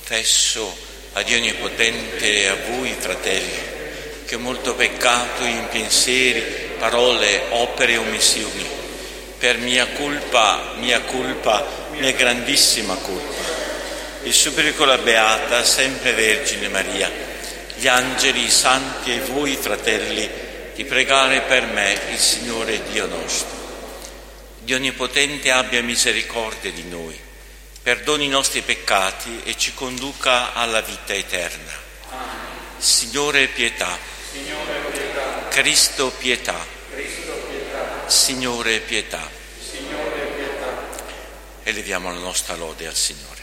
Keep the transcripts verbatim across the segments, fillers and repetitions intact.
confesso a Dio Onnipotente e a voi, fratelli, che ho molto peccato in pensieri, parole, opere e omissioni, per mia colpa, mia colpa, mia grandissima colpa. Vi supplico la Beata, sempre Vergine Maria, gli angeli, i santi e voi, fratelli, di pregare per me il Signore Dio nostro. Dio Onnipotente abbia misericordia di noi, perdoni i nostri peccati e ci conduca alla vita eterna. Amen. Signore pietà. Signore pietà. Cristo pietà. Cristo pietà. Signore pietà. Signore pietà. Eleviamo la nostra lode al Signore.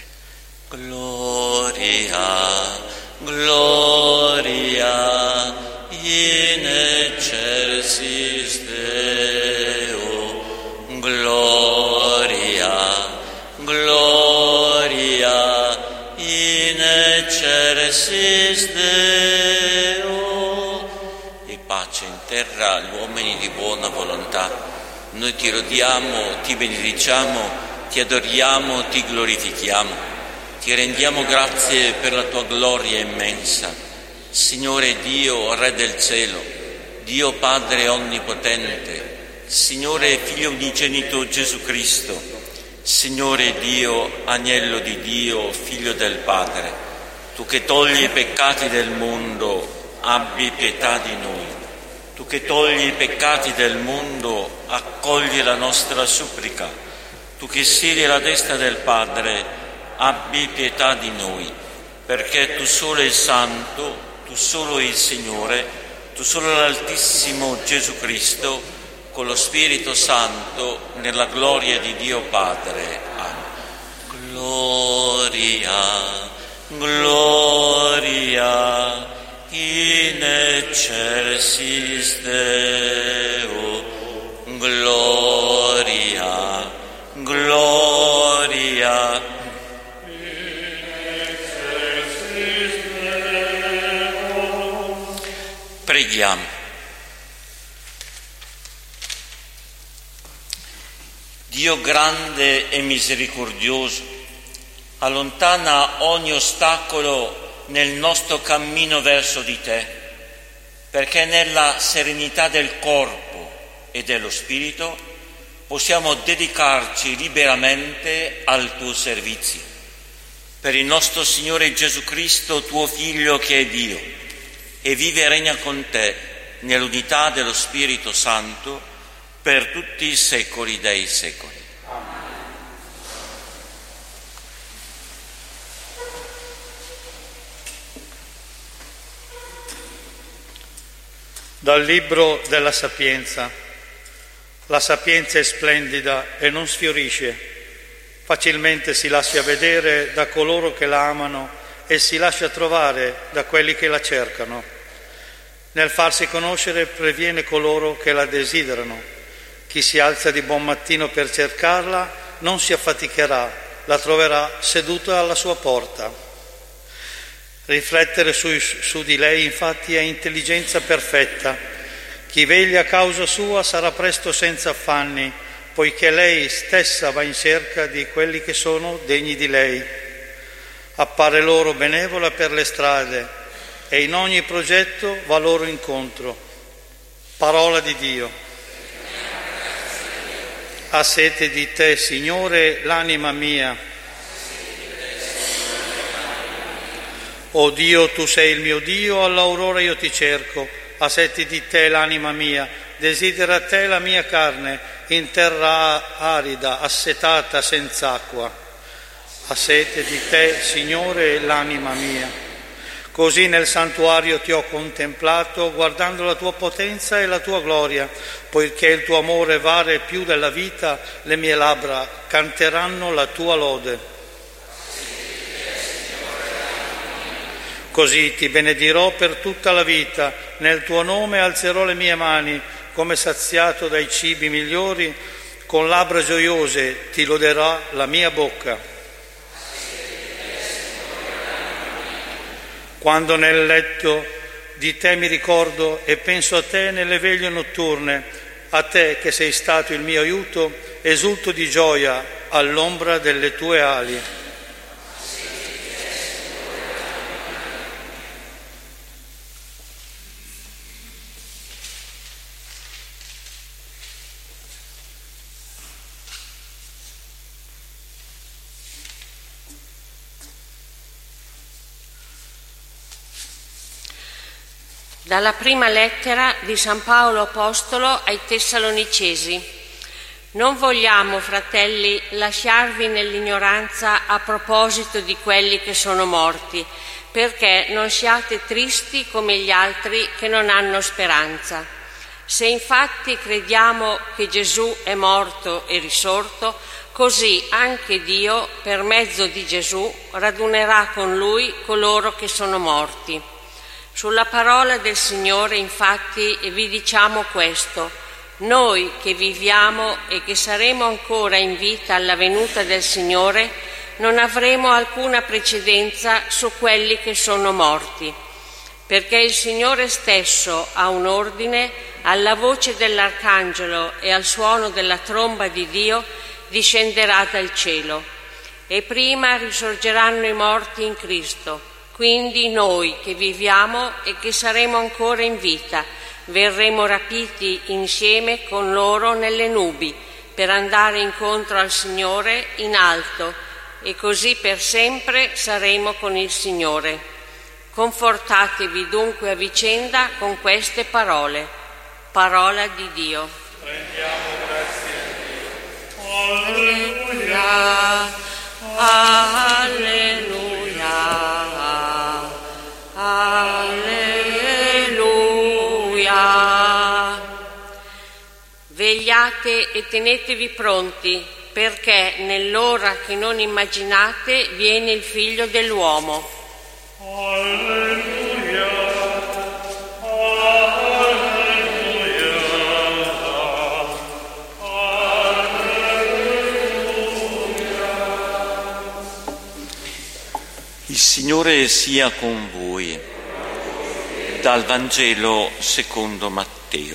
Gloria, gloria in excelsis Deo. Gloria, gloria in excelsis Deo. E pace in terra agli uomini di buona volontà. Noi ti lodiamo, ti benediciamo, ti adoriamo, ti glorifichiamo. Ti rendiamo grazie per la tua gloria immensa. Signore Dio, Re del cielo, Dio Padre onnipotente, Signore Figlio unigenito Gesù Cristo, Signore Dio, Agnello di Dio, Figlio del Padre, tu che togli i peccati del mondo, abbi pietà di noi. Tu che togli i peccati del mondo, accogli la nostra supplica. Tu che siedi alla destra del Padre, abbi pietà di noi, perché tu solo il Santo, tu solo il Signore, tu solo l'Altissimo Gesù Cristo, con lo Spirito Santo, nella gloria di Dio Padre. Amen. Gloria, gloria in excelsis Deo. Gloria, gloria. Preghiamo. Dio grande e misericordioso, allontana ogni ostacolo nel nostro cammino verso di te, perché nella serenità del corpo e dello spirito possiamo dedicarci liberamente al tuo servizio. Per il nostro Signore Gesù Cristo, tuo Figlio che è Dio, e vive e regna con te nell'unità dello Spirito Santo per tutti i secoli dei secoli. Amen. Dal libro della Sapienza. La sapienza è splendida e non sfiorisce, facilmente si lascia vedere da coloro che la amano e si lascia trovare da quelli che la cercano. Nel farsi conoscere previene coloro che la desiderano. Chi si alza di buon mattino per cercarla non si affaticherà, la troverà seduta alla sua porta. Riflettere su, su di lei infatti è intelligenza perfetta. Chi veglia a causa sua sarà presto senza affanni, poiché lei stessa va in cerca di quelli che sono degni di lei. Appare loro benevola per le strade e in ogni progetto va loro incontro. Parola di Dio. Ha sete di te, Signore, l'anima mia. O Dio, tu sei il mio Dio, all'aurora io ti cerco. Ha sete di te l'anima mia, desidera te la mia carne, in terra arida, assetata, senza acqua. Ha sete di te, Signore, l'anima mia. Così nel santuario ti ho contemplato, guardando la tua potenza e la tua gloria, poiché il tuo amore vale più della vita, le mie labbra canteranno la tua lode. Così ti benedirò per tutta la vita, nel tuo nome alzerò le mie mani, come saziato dai cibi migliori, con labbra gioiose ti loderà la mia bocca. Quando nel letto di te mi ricordo e penso a te nelle veglie notturne, a te che sei stato il mio aiuto, esulto di gioia all'ombra delle tue ali. Dalla prima lettera di San Paolo Apostolo ai Tessalonicesi. Non vogliamo, fratelli, lasciarvi nell'ignoranza a proposito di quelli che sono morti, perché non siate tristi come gli altri che non hanno speranza. Se infatti crediamo che Gesù è morto e risorto, così anche Dio, per mezzo di Gesù, radunerà con Lui coloro che sono morti. Sulla parola del Signore, infatti, vi diciamo questo: noi che viviamo e che saremo ancora in vita alla venuta del Signore, non avremo alcuna precedenza su quelli che sono morti, perché il Signore stesso ha un ordine, alla voce dell'Arcangelo e al suono della tromba di Dio discenderà dal cielo, e prima risorgeranno i morti in Cristo. Quindi noi che viviamo e che saremo ancora in vita verremo rapiti insieme con loro nelle nubi per andare incontro al Signore in alto, e così per sempre saremo con il Signore. Confortatevi dunque a vicenda con queste parole. Parola di Dio. Rendiamo grazie a Dio. Alleluia, alleluia. Alleluia. Vegliate e tenetevi pronti, perché nell'ora che non immaginate viene il Figlio dell'uomo. Alleluia. Il Signore sia con voi. Dal Vangelo secondo Matteo.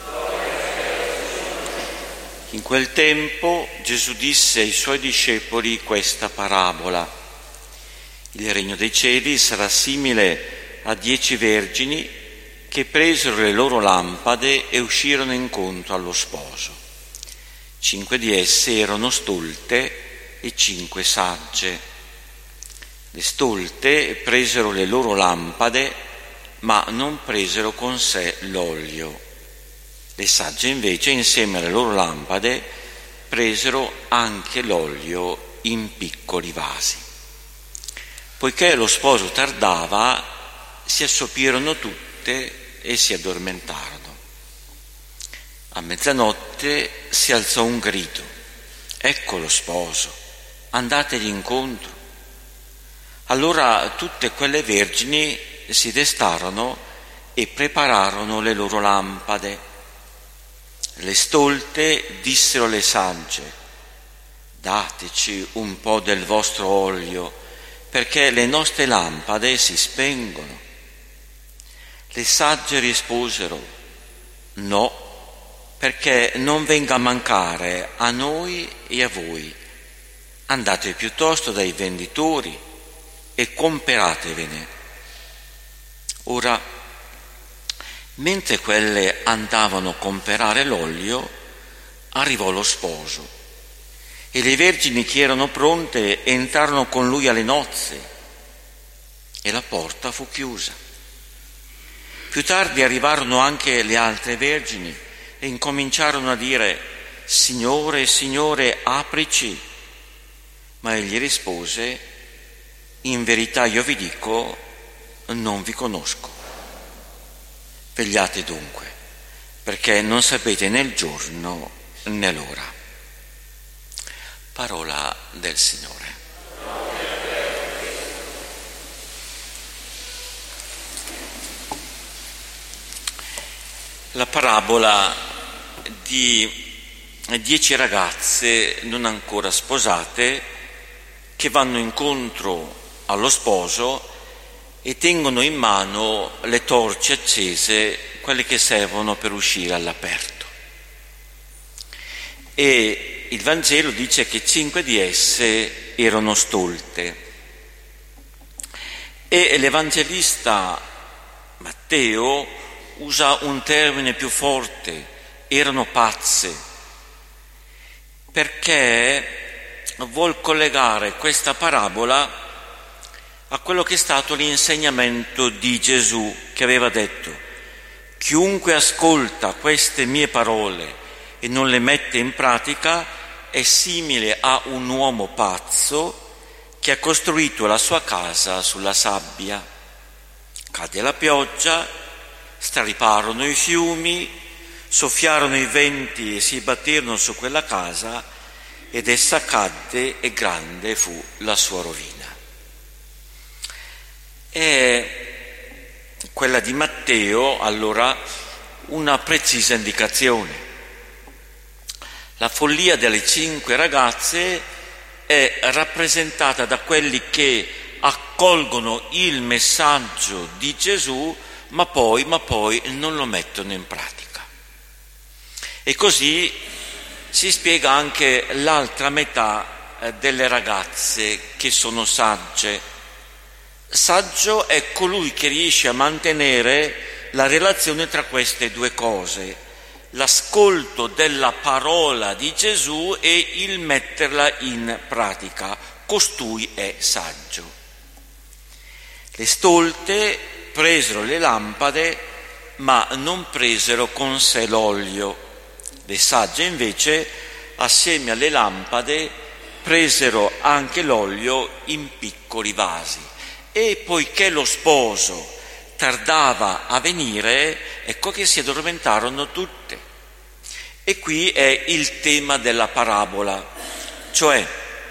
In quel tempo Gesù disse ai suoi discepoli questa parabola: il regno dei cieli sarà simile a dieci vergini che presero le loro lampade e uscirono incontro allo sposo. Cinque di esse erano stolte e cinque sagge. Le stolte presero le loro lampade, ma non presero con sé l'olio. Le sagge invece, insieme alle loro lampade, presero anche l'olio in piccoli vasi. Poiché lo sposo tardava, si assopirono tutte e si addormentarono. A mezzanotte si alzò un grido: ecco lo sposo, andategli incontro. Allora tutte quelle vergini si destarono e prepararono le loro lampade. Le stolte dissero alle sagge: dateci un po' del vostro olio, perché le nostre lampade si spengono. Le sagge risposero: no, perché non venga a mancare a noi e a voi. Andate piuttosto dai venditori e comperatevene. Ora, mentre quelle andavano a comperare l'olio, arrivò lo sposo, e le vergini che erano pronte entrarono con lui alle nozze, e la porta fu chiusa. Più tardi arrivarono anche le altre vergini e incominciarono a dire: Signore, Signore, aprici. Ma egli rispose: in verità io vi dico, non vi conosco. Vegliate dunque, perché non sapete né il giorno né l'ora. Parola del Signore. La parabola di dieci ragazze non ancora sposate che vanno incontro allo sposo e tengono in mano le torce accese, quelle che servono per uscire all'aperto. E il Vangelo dice che cinque di esse erano stolte. E l'Evangelista Matteo usa un termine più forte: erano pazze, perché vuol collegare questa parabola a quello che è stato l'insegnamento di Gesù, che aveva detto: Chiunque ascolta queste mie parole e non le mette in pratica è simile a un uomo pazzo che ha costruito la sua casa sulla sabbia. Cade la pioggia, strariparono i fiumi, soffiarono i venti e si batterono su quella casa ed essa cadde e grande fu la sua rovina. E quella di Matteo, allora, una precisa indicazione. La follia delle cinque ragazze è rappresentata da quelli che accolgono il messaggio di Gesù, ma poi, ma poi non lo mettono in pratica. E così si spiega anche l'altra metà delle ragazze che sono sagge. Saggio è colui che riesce a mantenere la relazione tra queste due cose, l'ascolto della parola di Gesù e il metterla in pratica. Costui è saggio. Le stolte presero le lampade, ma non presero con sé l'olio. Le sagge invece, assieme alle lampade, presero anche l'olio in piccoli vasi. E poiché lo sposo tardava a venire, ecco che si addormentarono tutte. E qui è il tema della parabola, cioè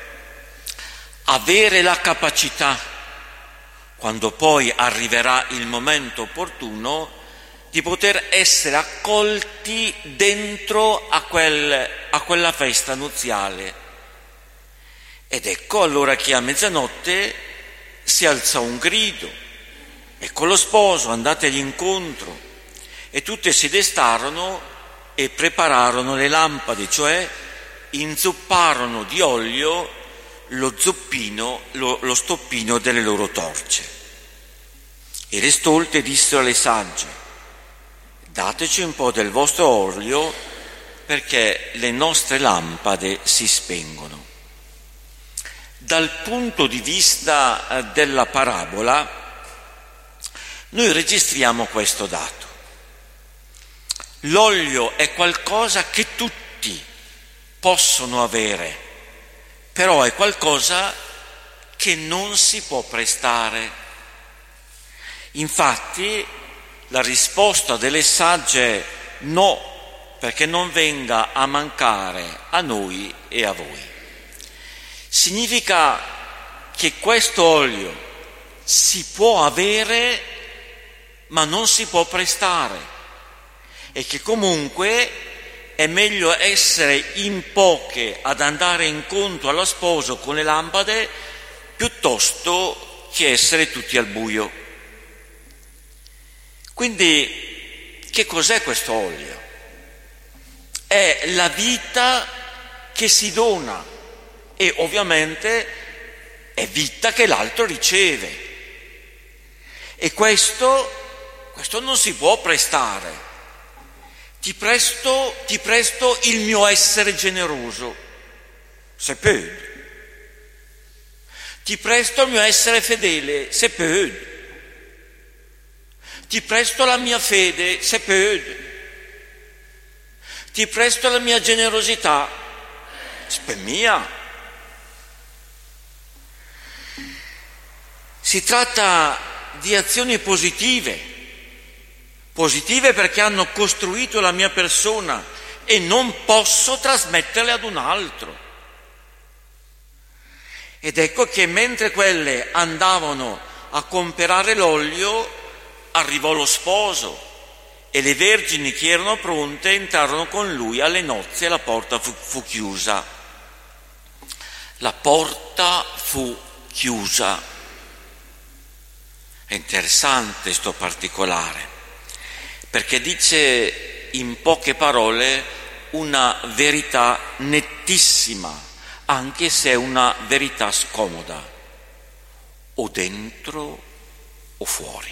avere la capacità, quando poi arriverà il momento opportuno, di poter essere accolti dentro a, quel, a quella festa nuziale. Ed ecco allora che a mezzanotte si alzò un grido: ecco lo sposo, andategli incontro. E tutte si destarono e prepararono le lampade, cioè inzupparono di olio lo zuppino, lo, lo stoppino delle loro torce. E le stolte dissero alle sagge: dateci un po' del vostro olio, perché le nostre lampade si spengono. Dal punto di vista della parabola, noi registriamo questo dato. L'olio è qualcosa che tutti possono avere, però è qualcosa che non si può prestare. Infatti, la risposta delle sagge è no, perché non venga a mancare a noi e a voi. Significa che questo olio si può avere, ma non si può prestare, e che comunque è meglio essere in poche ad andare incontro allo sposo con le lampade piuttosto che essere tutti al buio. Quindi che cos'è questo olio? È la vita che si dona. E ovviamente è vita che l'altro riceve. E questo, questo non si può prestare. Ti presto, ti presto il mio essere generoso, se può. Ti presto il mio essere fedele, se può. Ti presto la mia fede, se può. Ti presto la mia generosità, se per mia. Si tratta di azioni positive, positive perché hanno costruito la mia persona e non posso trasmetterle ad un altro. Ed ecco che mentre quelle andavano a comprare l'olio, arrivò lo sposo e le vergini che erano pronte entrarono con lui alle nozze e la porta fu, fu chiusa. La porta fu chiusa. È interessante sto particolare, perché dice in poche parole una verità nettissima, anche se è una verità scomoda: o dentro o fuori,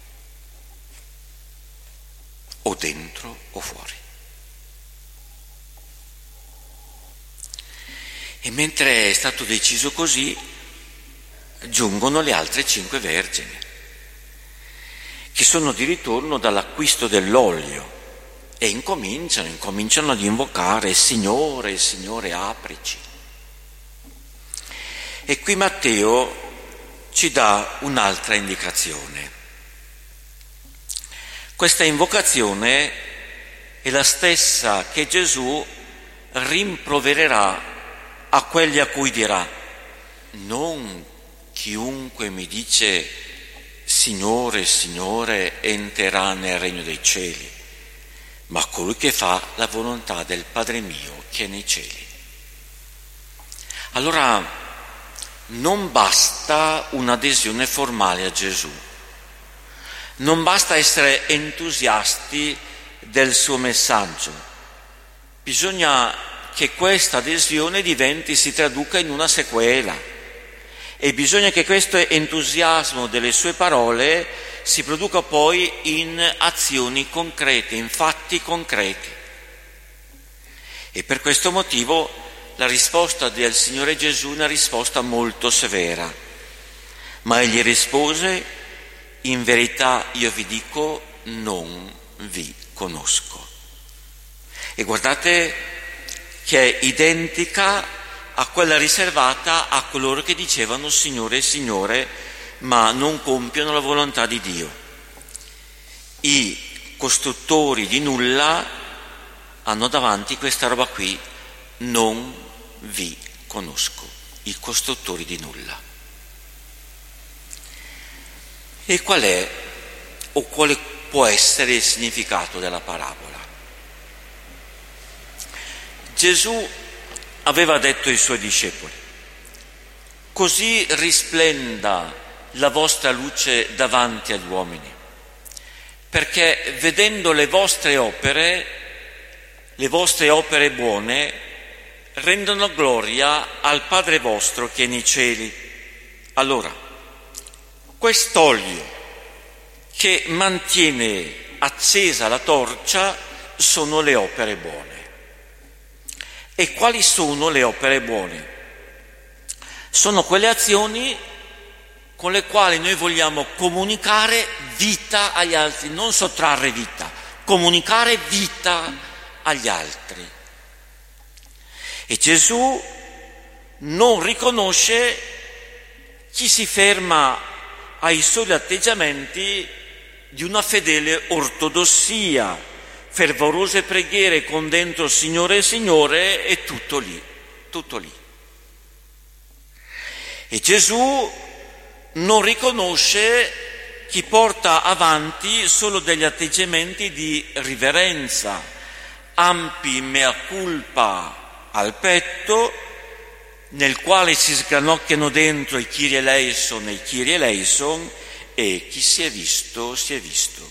o dentro o fuori. E mentre è stato deciso così, giungono le altre cinque vergini, che sono di ritorno dall'acquisto dell'olio e incominciano, incominciano ad invocare Signore, Signore, aprici. E qui Matteo ci dà un'altra indicazione. Questa invocazione è la stessa che Gesù rimprovererà a quelli a cui dirà: non chiunque mi dice Signore, Signore entrerà nel regno dei cieli, ma colui che fa la volontà del Padre mio che è nei cieli. Allora non basta un'adesione formale a Gesù, non basta essere entusiasti del suo messaggio, bisogna che questa adesione diventi, si traduca in una sequela, e bisogna che questo entusiasmo delle sue parole si produca poi in azioni concrete, in fatti concreti. E per questo motivo la risposta del Signore Gesù è una risposta molto severa, ma egli rispose: in verità io vi dico, non vi conosco. E guardate che è identica a quella riservata a coloro che dicevano Signore, Signore, ma non compiono la volontà di Dio. I costruttori di nulla hanno davanti questa roba qui: non vi conosco, i costruttori di nulla. E qual è o quale può essere il significato della parabola? Gesù aveva detto ai suoi discepoli: così risplenda la vostra luce davanti agli uomini, perché vedendo le vostre opere, le vostre opere buone, rendono gloria al Padre vostro che è nei cieli. Allora, quest'olio che mantiene accesa la torcia sono le opere buone. E quali sono le opere buone? Sono quelle azioni con le quali noi vogliamo comunicare vita agli altri, non sottrarre vita, comunicare vita agli altri. E Gesù non riconosce chi si ferma ai soli atteggiamenti di una fedele ortodossia, fervorose preghiere con dentro Signore, Signore, e tutto lì, tutto lì. E Gesù non riconosce chi porta avanti solo degli atteggiamenti di riverenza, ampi mea culpa al petto, nel quale si sgranocchiano dentro i Kyrie eleison e i Kyrie eleison, e chi si è visto, si è visto.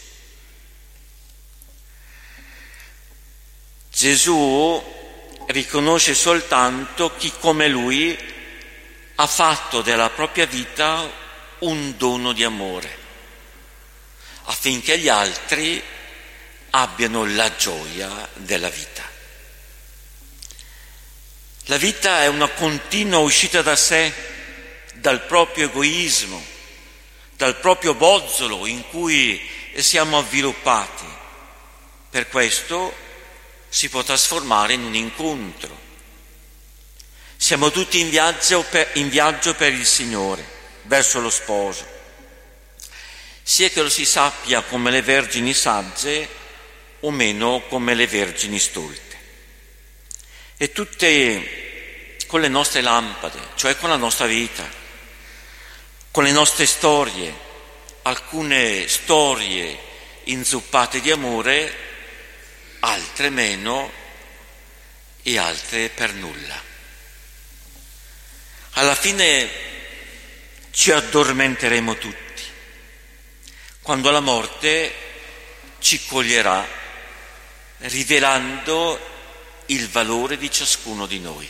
Gesù riconosce soltanto chi come lui ha fatto della propria vita un dono di amore, affinché gli altri abbiano la gioia della vita. La vita è una continua uscita da sé, dal proprio egoismo, dal proprio bozzolo in cui siamo avviluppati. Per questo si può trasformare in un incontro. Siamo tutti in viaggio per, in viaggio per il Signore, verso lo sposo. Sia che lo si sappia come le vergini sagge o meno come le vergini stolte. E tutte con le nostre lampade, cioè con la nostra vita, con le nostre storie, alcune storie inzuppate di amore, altre meno e altre per nulla. Alla fine ci addormenteremo tutti, quando la morte ci coglierà, rivelando il valore di ciascuno di noi.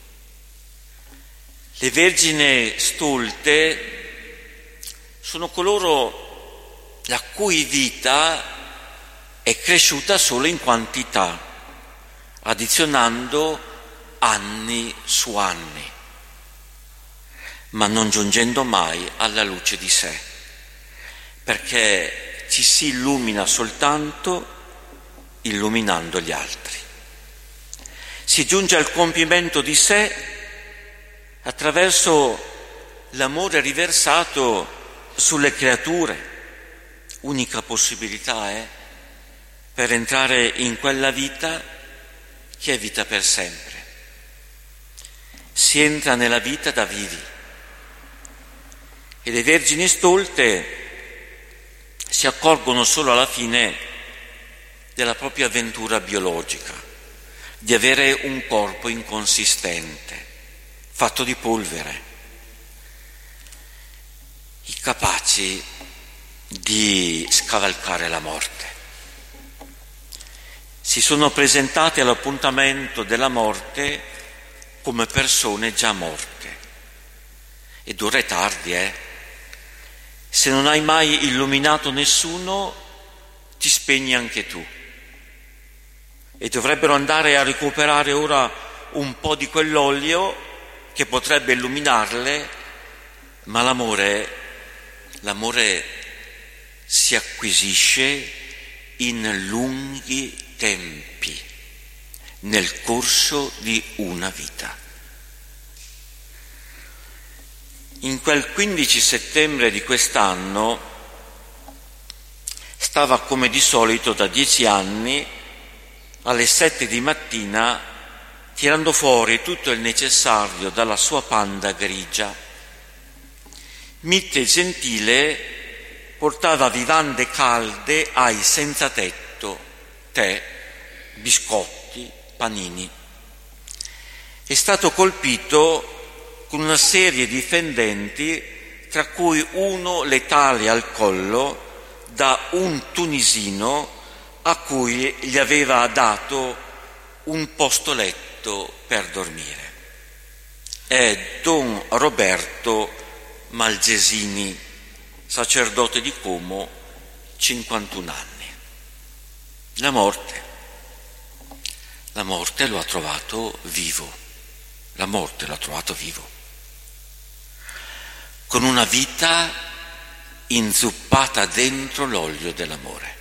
Le vergini stolte sono coloro la cui vita è cresciuta solo in quantità, addizionando anni su anni, ma non giungendo mai alla luce di sé, perché ci si illumina soltanto illuminando gli altri. Si giunge al compimento di sé attraverso l'amore riversato sulle creature. Unica possibilità è per entrare in quella vita che è vita per sempre. Si entra nella vita da vivi e le vergini stolte si accorgono solo alla fine della propria avventura biologica, di avere un corpo inconsistente, fatto di polvere, incapaci di scavalcare la morte. Si sono presentati all'appuntamento della morte come persone già morte. Ed ora è tardi, eh? Se non hai mai illuminato nessuno, ti spegni anche tu. E dovrebbero andare a recuperare ora un po' di quell'olio che potrebbe illuminarle, ma l'amore, l'amore si acquisisce in lunghi tempi, nel corso di una vita. In quel quindici settembre di quest'anno stava come di solito da dieci anni alle sette di mattina tirando fuori tutto il necessario dalla sua panda grigia. Mite gentile portava vivande calde ai senza tetto, tè, biscotti, panini. È stato colpito con una serie di fendenti, tra cui uno letale al collo da un tunisino a cui gli aveva dato un posto letto per dormire. È Don Roberto Malgesini, sacerdote di Como, cinquantuno anni. La morte, la morte lo ha trovato vivo, la morte l'ha trovato vivo, con una vita inzuppata dentro l'olio dell'amore.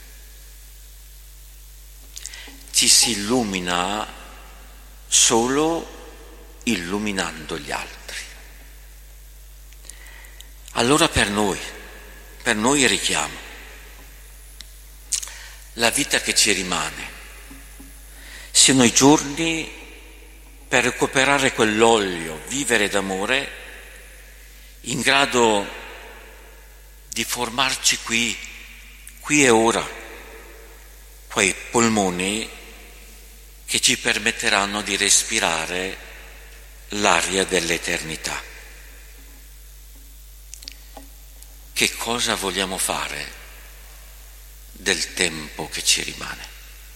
Ci si illumina solo illuminando gli altri. Allora per noi, per noi è richiamo. La vita che ci rimane siano i giorni per recuperare quell'olio, vivere d'amore, in grado di formarci qui, qui e ora, quei polmoni che ci permetteranno di respirare l'aria dell'eternità. Che cosa vogliamo fare del tempo che ci rimane?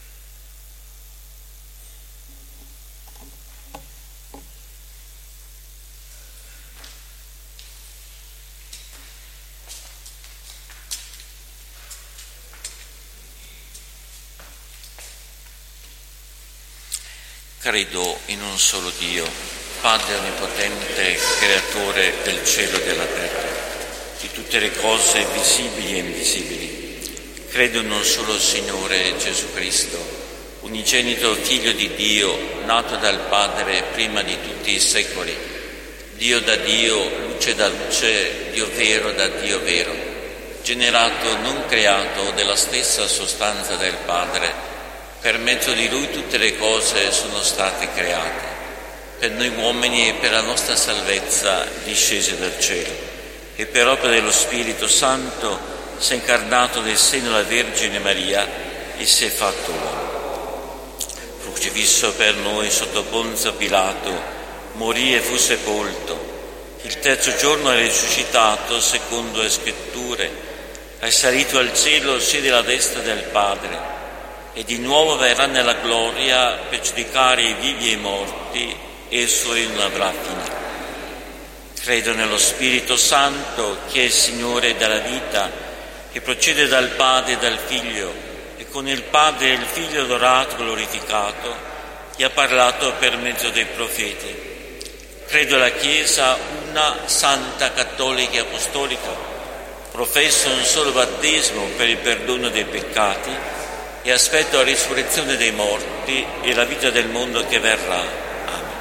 Credo in un solo Dio, Padre onnipotente, creatore del cielo e della terra, di tutte le cose visibili e invisibili. Credo in un solo Signore Gesù Cristo, unigenito Figlio di Dio, nato dal Padre prima di tutti i secoli, Dio da Dio, luce da luce, Dio vero da Dio vero, generato, non creato, della stessa sostanza del Padre. Per mezzo di Lui tutte le cose sono state create, per noi uomini e per la nostra salvezza discese dal cielo, e per opera dello Spirito Santo si è incarnato nel seno della Vergine Maria e si è fatto uomo. Crocifisso per noi sotto Ponzio Pilato, morì e fu sepolto. Il terzo giorno è risuscitato secondo le Scritture, è salito al cielo, siede alla destra del Padre, e di nuovo verrà nella gloria per giudicare i vivi e i morti, e il suo regno avrà fine. Credo nello Spirito Santo, che è il Signore della vita, che procede dal Padre e dal Figlio, e con il Padre e il Figlio adorato e glorificato, che ha parlato per mezzo dei profeti. Credo alla Chiesa una santa, cattolica e apostolica, professo un solo battesimo per il perdono dei peccati e aspetto la risurrezione dei morti e la vita del mondo che verrà. Amen.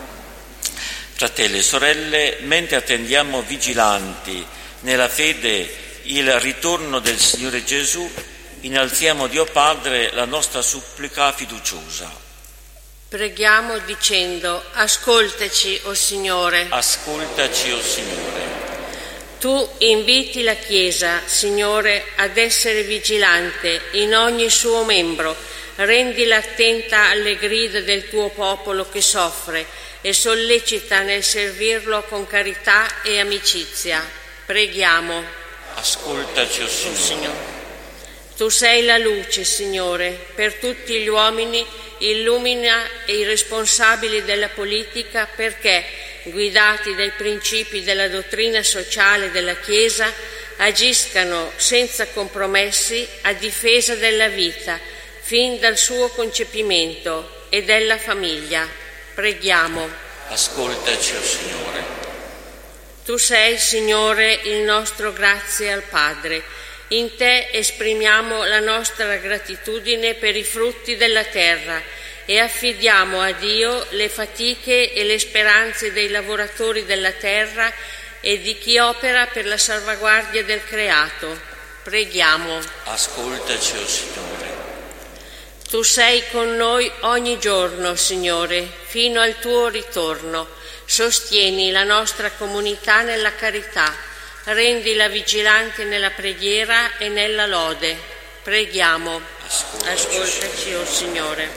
Fratelli e sorelle, mentre attendiamo vigilanti nella fede il ritorno del Signore Gesù, innalziamo a Dio Padre la nostra supplica fiduciosa. Preghiamo dicendo: ascoltaci, o Signore. Ascoltaci, o Signore. Tu inviti la Chiesa, Signore, ad essere vigilante in ogni suo membro. Rendila attenta alle grida del tuo popolo che soffre e sollecita nel servirlo con carità e amicizia. Preghiamo. Ascoltaci, o Signore. Signore. Tu sei la luce, Signore, per tutti gli uomini. Illumina i responsabili della politica perché, guidati dai principi della dottrina sociale della Chiesa, agiscano senza compromessi a difesa della vita, fin dal suo concepimento, e della famiglia. Preghiamo. Ascoltaci, o Signore. Tu sei, Signore, il nostro grazie al Padre. In te esprimiamo la nostra gratitudine per i frutti della terra e affidiamo a Dio le fatiche e le speranze dei lavoratori della terra e di chi opera per la salvaguardia del creato. Preghiamo. Ascoltaci, o Signore. Tu sei con noi ogni giorno, Signore, fino al tuo ritorno. Sostieni la nostra comunità nella carità. Rendila vigilante nella preghiera e nella lode. Preghiamo. Ascoltaci, Ascoltaci, o Signore.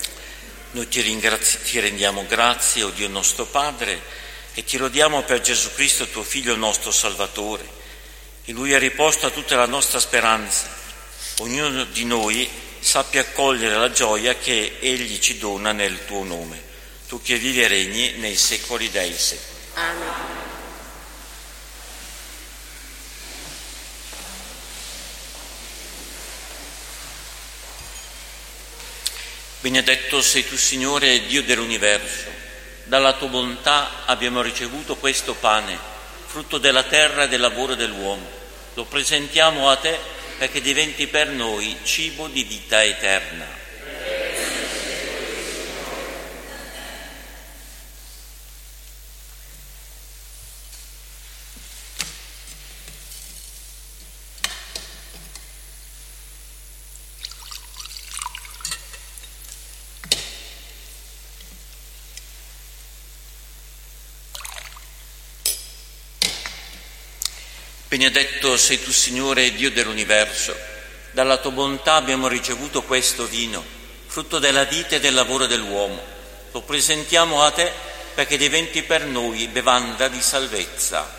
Noi ti, ringrazi- ti rendiamo grazie, o Dio nostro Padre, e ti lodiamo per Gesù Cristo, tuo Figlio, nostro Salvatore. In Lui è riposta tutta la nostra speranza. Ognuno di noi sappia accogliere la gioia che Egli ci dona nel tuo nome. Tu che vivi e regni nei secoli dei secoli. Amen. Benedetto sei tu, Signore, Dio dell'universo. Dalla tua bontà abbiamo ricevuto questo pane, frutto della terra e del lavoro dell'uomo. Lo presentiamo a te perché diventi per noi cibo di vita eterna. Benedetto sei tu, Signore, Dio dell'universo. Dalla tua bontà abbiamo ricevuto questo vino, frutto della vita e del lavoro dell'uomo. Lo presentiamo a te perché diventi per noi bevanda di salvezza.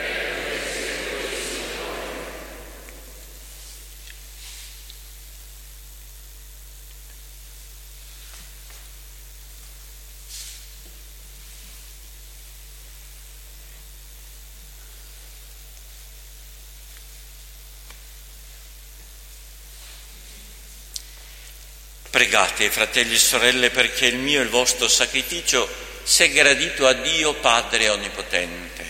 Pregate, fratelli e sorelle, perché il mio e il vostro sacrificio sia gradito a Dio Padre Onnipotente.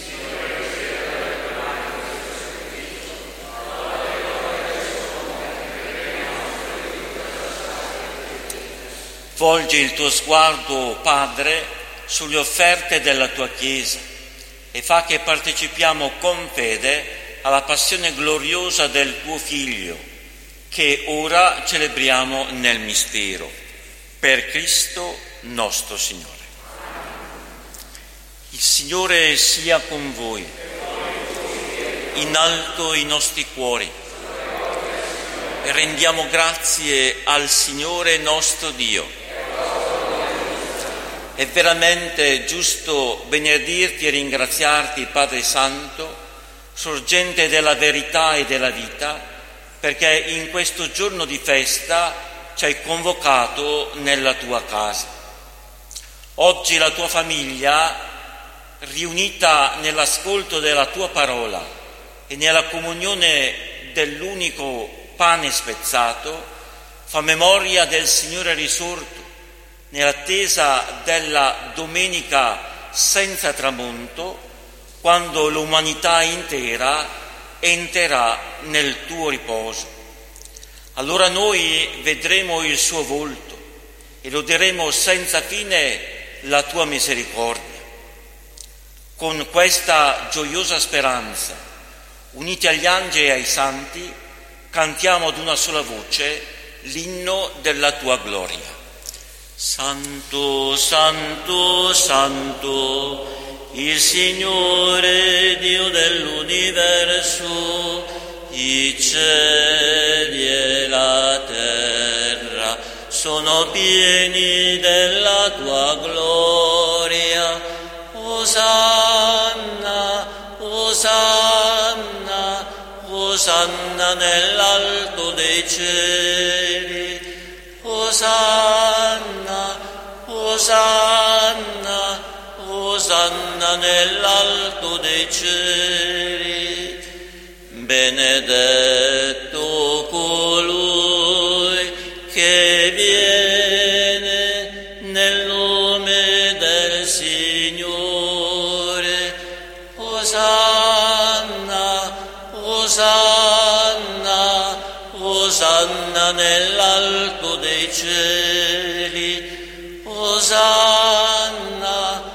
Volgi il tuo sguardo, Padre, sulle offerte della tua Chiesa e fa che partecipiamo con fede alla passione gloriosa del tuo Figlio, che ora celebriamo nel mistero, per Cristo nostro Signore. Il Signore sia con voi, in alto i nostri cuori, e rendiamo grazie al Signore nostro Dio. È veramente giusto benedirti e ringraziarti, Padre Santo, sorgente della verità e della vita, perché in questo giorno di festa ci hai convocato nella tua casa. Oggi la tua famiglia, riunita nell'ascolto della tua parola e nella comunione dell'unico pane spezzato, fa memoria del Signore risorto, nell'attesa della domenica senza tramonto, quando l'umanità intera entrerà nel tuo riposo. Allora noi vedremo il suo volto e loderemo senza fine la tua misericordia. Con questa gioiosa speranza, uniti agli angeli e ai santi, cantiamo ad una sola voce l'inno della tua gloria. Santo, santo, santo, il Signore Dio dell'universo, i cieli e la terra sono pieni della tua gloria. Osanna, Osanna, Osanna nell'alto dei cieli. Osanna, Osanna, Osanna nell'alto dei cieli. Benedetto colui che viene nel nome del Signore. Osanna, Osanna, Osanna nell'alto dei cieli. Osanna,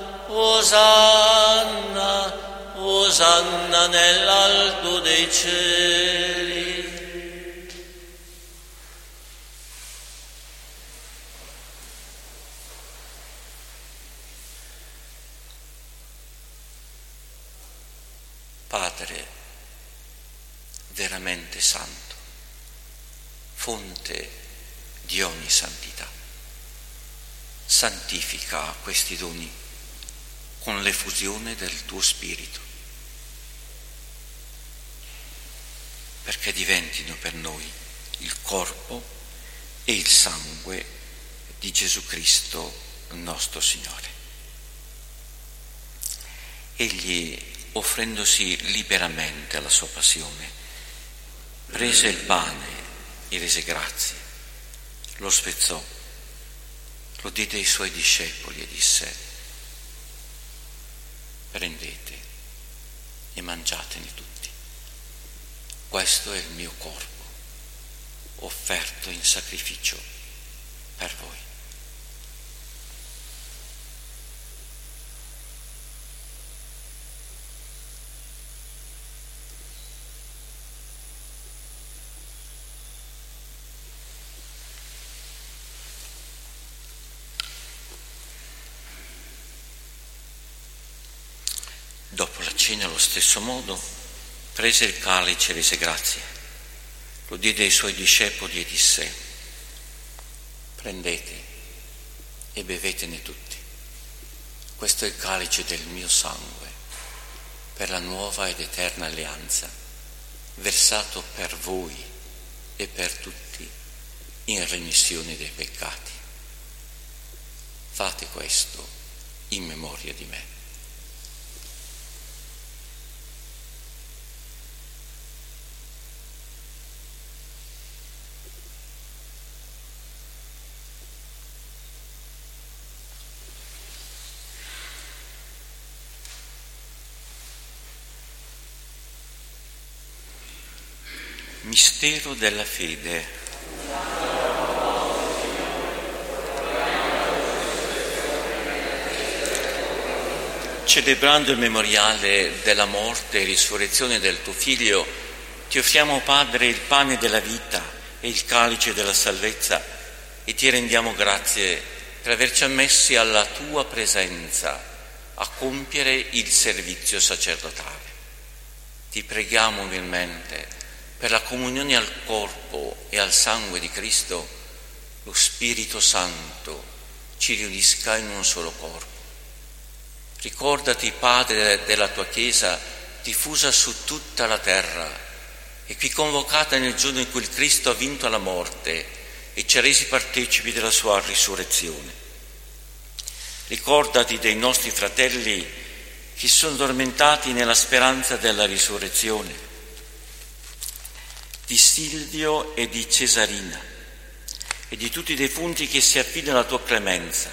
Osanna, Osanna nell'alto dei cieli. Padre veramente santo, fonte di ogni santità, santifica questi doni con l'effusione del tuo Spirito, perché diventino per noi il corpo e il sangue di Gesù Cristo nostro Signore. Egli, offrendosi liberamente alla sua passione, prese il pane e rese grazie, lo spezzò, lo diede ai suoi discepoli e disse: prendete e mangiatene tutti, questo è il mio corpo, offerto in sacrificio per voi. Dopo la cena, allo stesso modo, prese il calice e rese grazie, lo diede ai suoi discepoli e disse: prendete e bevetene tutti, questo è il calice del mio sangue, per la nuova ed eterna alleanza, versato per voi e per tutti in remissione dei peccati. Fate questo in memoria di me. Mistero della fede. Celebrando il memoriale della morte e risurrezione del tuo Figlio, ti offriamo, Padre, il pane della vita e il calice della salvezza e ti rendiamo grazie per averci ammessi alla tua presenza a compiere il servizio sacerdotale. Ti preghiamo umilmente per la comunione al corpo e al sangue di Cristo, lo Spirito Santo ci riunisca in un solo corpo. Ricordati, Padre, della tua Chiesa diffusa su tutta la terra e qui convocata nel giorno in cui il Cristo ha vinto la morte e ci ha resi partecipi della sua risurrezione. Ricordati dei nostri fratelli che sono addormentati nella speranza della risurrezione, di Silvio e di Cesarina e di tutti i defunti che si affidano alla tua clemenza.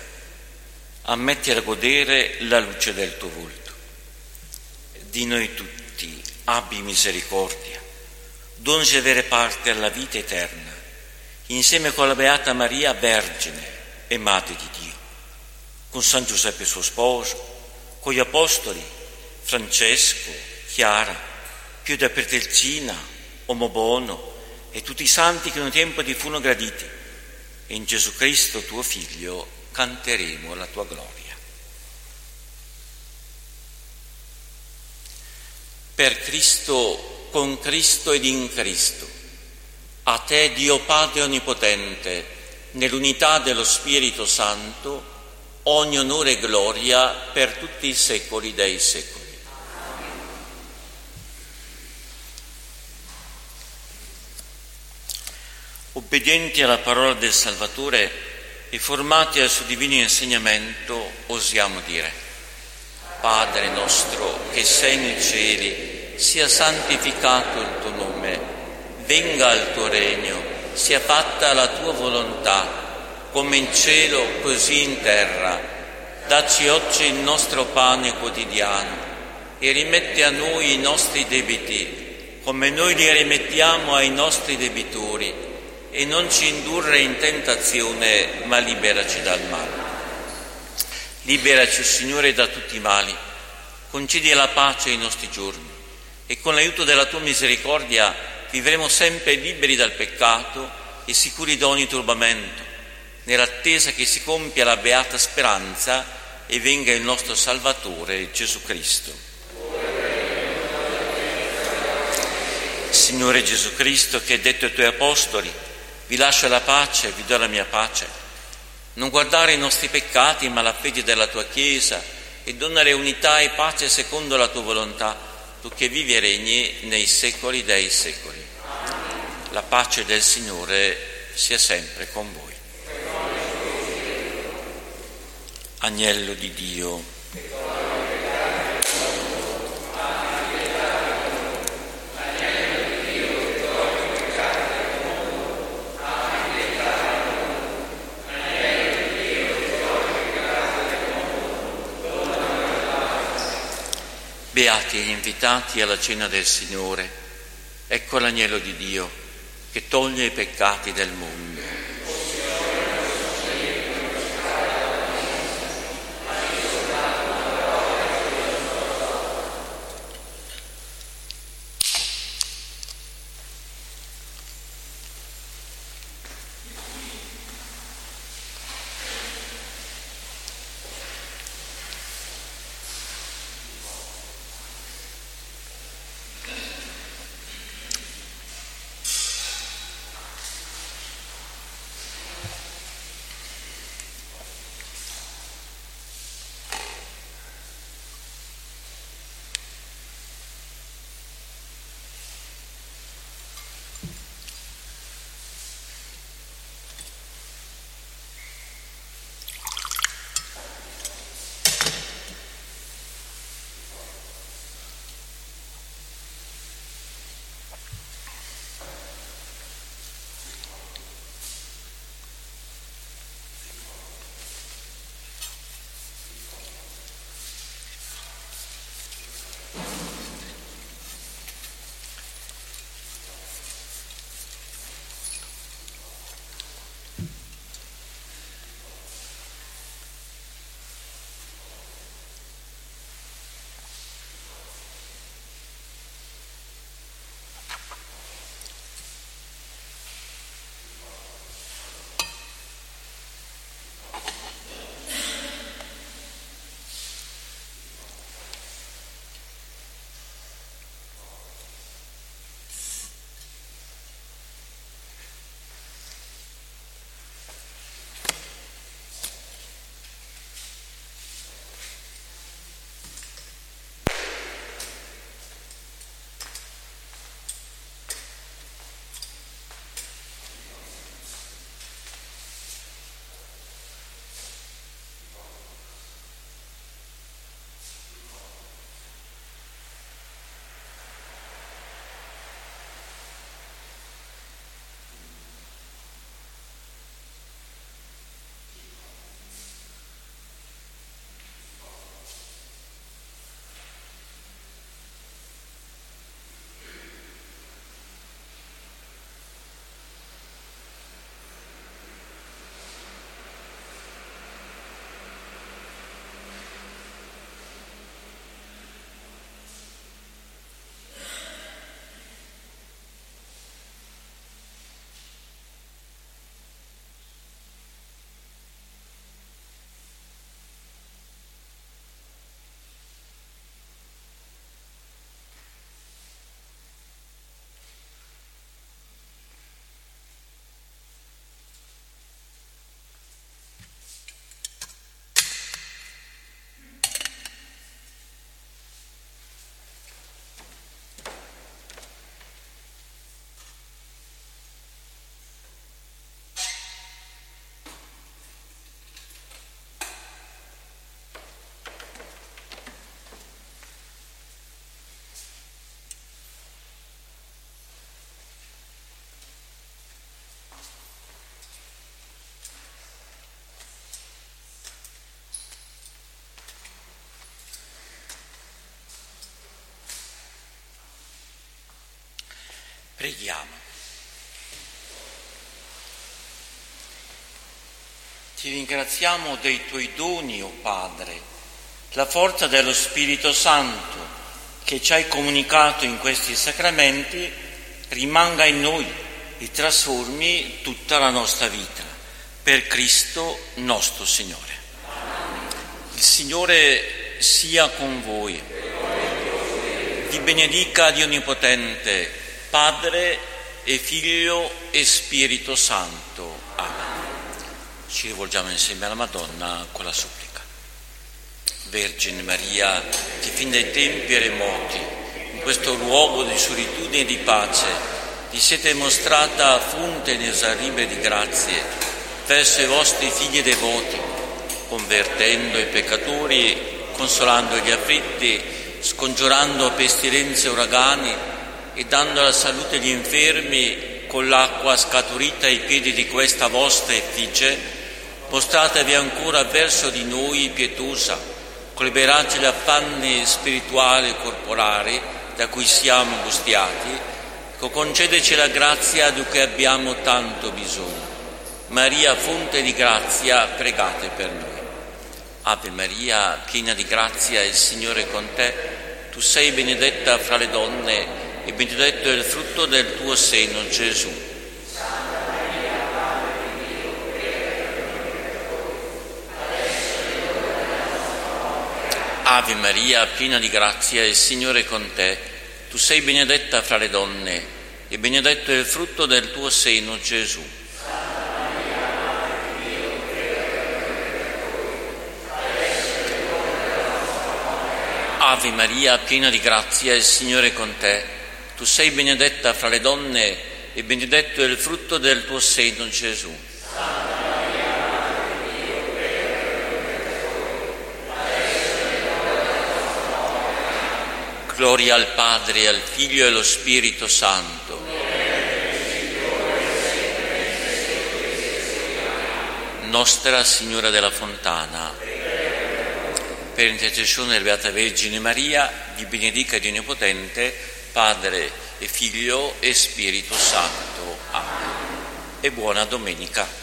Ammetti a godere la luce del tuo volto. Di noi tutti abbi misericordia, donaci di avere parte alla vita eterna, insieme con la Beata Maria, Vergine e Madre di Dio, con San Giuseppe suo sposo, con gli Apostoli, Francesco, Chiara, Pio da Petrelcina, Omobono e tutti i santi che in un tempo ti furono graditi, e in Gesù Cristo tuo Figlio canteremo la tua gloria. Per Cristo, con Cristo ed in Cristo, a te Dio Padre Onnipotente, nell'unità dello Spirito Santo, ogni onore e gloria per tutti i secoli dei secoli. Obbedienti alla parola del Salvatore e formati al suo divino insegnamento, osiamo dire: Padre nostro che sei nei cieli, sia santificato il tuo nome, venga il tuo regno, sia fatta la tua volontà, come in cielo così in terra. Dacci oggi il nostro pane quotidiano e rimetti a noi i nostri debiti, come noi li rimettiamo ai nostri debitori, e non ci indurre in tentazione, ma liberaci dal male. Liberaci, Signore, da tutti i mali, concedi la pace ai nostri giorni, e con l'aiuto della tua misericordia vivremo sempre liberi dal peccato e sicuri da ogni turbamento, nell'attesa che si compia la beata speranza e venga il nostro Salvatore Gesù Cristo. Signore Gesù Cristo, che hai detto ai tuoi apostoli: vi lascio la pace, vi do la mia pace. Non guardare i nostri peccati, ma la fede della tua Chiesa, e donare unità e pace secondo la tua volontà, tu che vivi e regni nei secoli dei secoli. La pace del Signore sia sempre con voi. Agnello di Dio, beati gli invitati alla cena del Signore. Ecco l'agnello di Dio che toglie i peccati del mondo. Preghiamo. Ti ringraziamo dei tuoi doni, o Padre, la forza dello Spirito Santo che ci hai comunicato in questi sacramenti rimanga in noi e trasformi tutta la nostra vita. Per Cristo nostro Signore. Il Signore sia con voi. Vi benedica Dio Onnipotente, Padre e Figlio e Spirito Santo. Amen. Ci rivolgiamo insieme alla Madonna con la supplica. Vergine Maria, che fin dai tempi e remoti, in questo luogo di solitudine e di pace, vi siete mostrata fonte inesauribile di grazie verso i vostri figli devoti, convertendo i peccatori, consolando gli afflitti, scongiurando pestilenze e uragani e dando la salute agli infermi con l'acqua scaturita ai piedi di questa vostra effigie, mostratevi ancora verso di noi pietosa, con liberarci gli affanni spirituali e corporali da cui siamo angustiati, concedeci la grazia di cui abbiamo tanto bisogno. Maria, fonte di grazia, pregate per noi. Ave Maria, piena di grazia, il Signore è con te. Tu sei benedetta fra le donne e benedetto è il frutto del tuo seno, Gesù. Ave Maria, piena di grazia, il Signore è con te. Tu sei benedetta fra le donne e benedetto è il frutto del tuo seno, Gesù. Ave Maria, piena di grazia, il Signore è con te. Tu sei benedetta fra le donne e benedetto è il frutto del tuo seno, Gesù. Gloria al Padre, al Figlio e allo Spirito Santo. Nostra Signora della Fontana, per intercessione della Beata Vergine Maria, vi benedica Dio Onnipotente, Padre e Figlio e Spirito Santo. Amen. E buona domenica.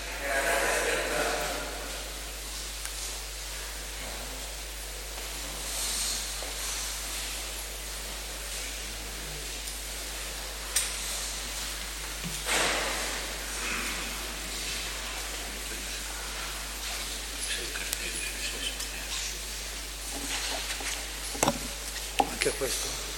Anche questo.